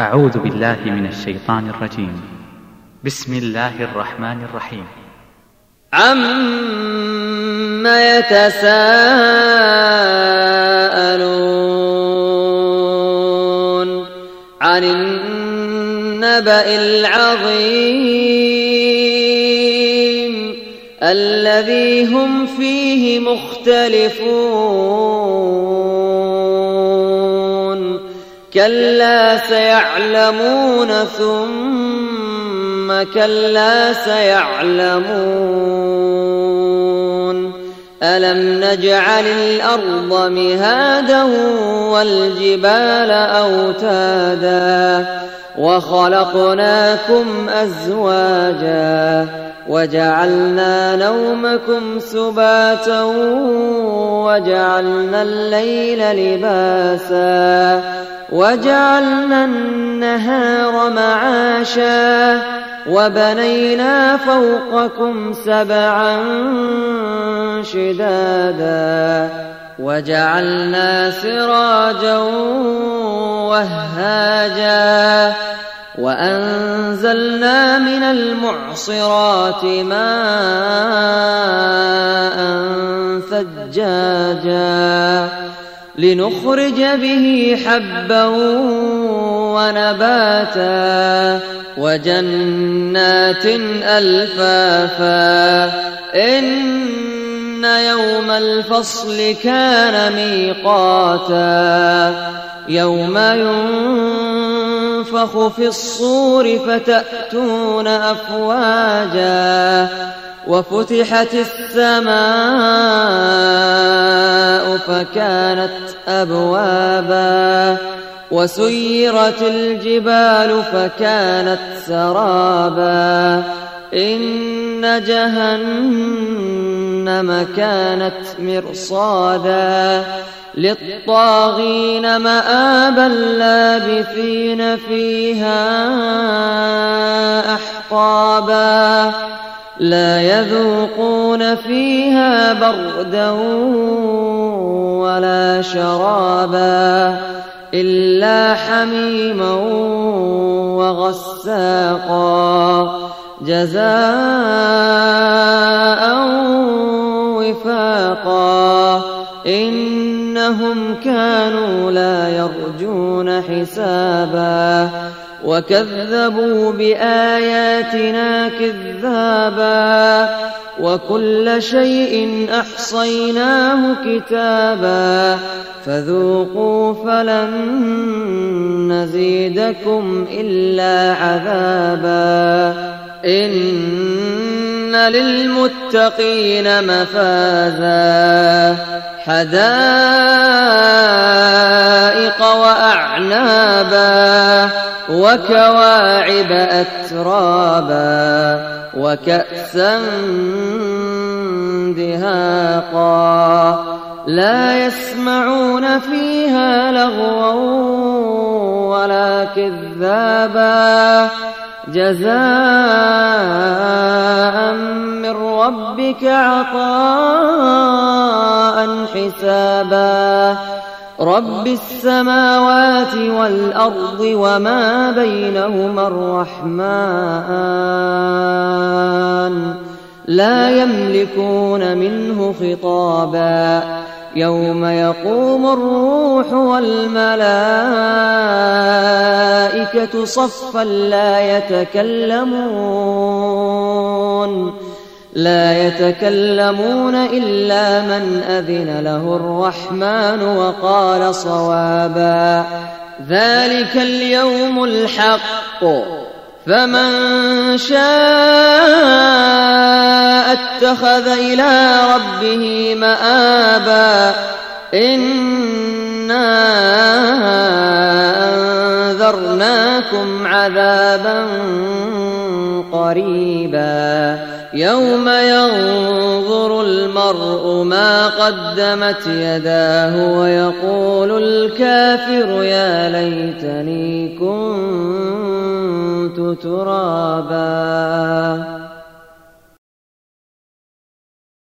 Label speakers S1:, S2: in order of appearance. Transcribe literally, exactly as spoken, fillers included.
S1: أعوذ بالله من الشيطان الرجيم. بسم الله الرحمن الرحيم.
S2: عَمَّ يَتَسَاءَلُونَ عَنِ النَّبَإِ الْعَظِيمِ الَّذِي هُمْ فِيهِ مُخْتَلِفُونَ كَلَّا سَيَعْلَمُونَ ثُمَّ كَلَّا سَيَعْلَمُونَ أَلَمْ نَجْعَلِ الْأَرْضَ مِهَادًا وَالْجِبَالَ أَوْتَادًا وَخَلَقْنَاكُمْ أَزْوَاجًا وَجَعَلْنَا نَوْمَكُمْ سُبَاتًا وَجَعَلْنَا اللَّيْلَ لِبَاسًا وَجَعَلْنَا النَّهَارَ مَعَاشًا وَبَنَيْنَا فَوْقَكُمْ سَبْعًا شِدَادًا وَجَعَلْنَا سِرَاجًا وَهَّاجًا وَأَنزَلْنَا مِنَ الْمُعْصِرَاتِ مَاءً ثَجَّاجًا لِنُخْرِجَ بِهِ حَبًّا وَنَبَاتًا وَجَنَّاتٍ أَلْفَافًا إِنَّ يَوْمَ الْفَصْلِ كَانَ مِيقَاتًا يَوْمَ يُنفَخُ فِي الصُّورِ فَتَأْتُونَ أَفْوَاجًا وَفُتِحَتِ السَّمَاءُ فَكَانَتْ أَبْوَابًا وَسُيِّرَتِ الْجِبَالُ فَكَانَتْ سَرَابًا إِنَّ جَهَنَّمَ كَانَتْ مِرْصَادًا لِلطَّاغِينَ مَآبًا لَابِثِينَ فِيهَا أَحْقَابًا لَا يَذُوقُونَ فِيهَا بَرْدًا وَلَا شَرَابًا إِلَّا حَمِيمًا وَغَسَّاقًا جَزَاءً وِفَاقًا إِنَّهُمْ كَانُوا لَا يَرْجُونَ حِسَابًا وَكَذَّبُوا بِآيَاتِنَا كِذَّابًا وَكُلَّ شَيْءٍ أَحْصَيْنَاهُ كِتَابًا فَذُوقُوا فَلَن نَّزِيدَكُمْ إِلَّا عَذَابًا إِنَّ لِلْمُتَّقِينَ مَفَازًا حَدَائِقَ وَأَعْنَابًا وَكَوَاعِبَ أَتْرَابًا وَكَأْسًا دِهَاقًا لَا يَسْمَعُونَ فِيهَا لَغْوًا وَلَا كِذَّابًا جَزَاءً مِّن رَّبِّكَ عَطَاءً حِسَابًا رَبِّ السَّمَاوَاتِ وَالْأَرْضِ وَمَا بَيْنَهُمَا الرَّحْمَٰنُ لَا يَمْلِكُونَ مِنْهُ خِطَابًا يَوْمَ يَقُومُ الرُّوحُ وَالْمَلَائِكَةُ صَفًّا لَّا يَتَكَلَّمُونَ لا يتكلمون إلا من أذن له الرحمن وقال صوابا ذلك اليوم الحق فمن شاء اتخذ إلى ربه مآبا إنا أنذرناكم عذابا قريبا يوم ينظر المرء ما قدمت يداه ويقول الكافر يا ليتني كنت ترابا.